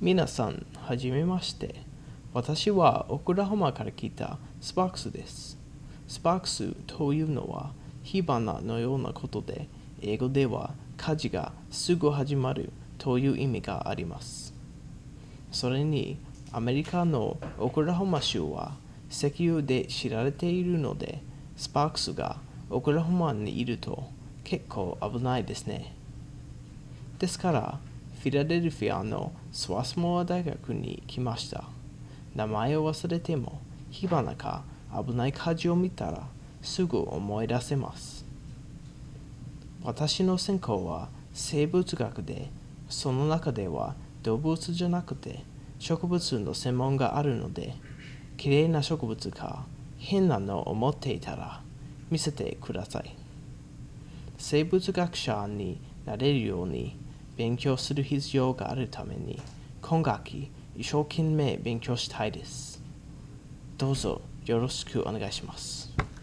皆さん、はじめまして。私はオクラホマから来たスパークスです。スパークスというのは火花のようなことで、英語では火事がすぐ始まるという意味があります。それに、アメリカのオクラホマ州は石油で知られているので、スパークスがオクラホマにいると結構危ないですね。ですから、フィラデルフィアのスワスモア大学に来ました。名前を忘れても、火花か危ない火事を見たらすぐ思い出せます。私の専攻は生物学で、その中では動物じゃなくて植物の専門があるので、きれいな植物か変なのを持っていたら見せてください。生物学者になれるように勉強する必要があるために、今学期一生懸命勉強したいです。どうぞよろしくお願いします。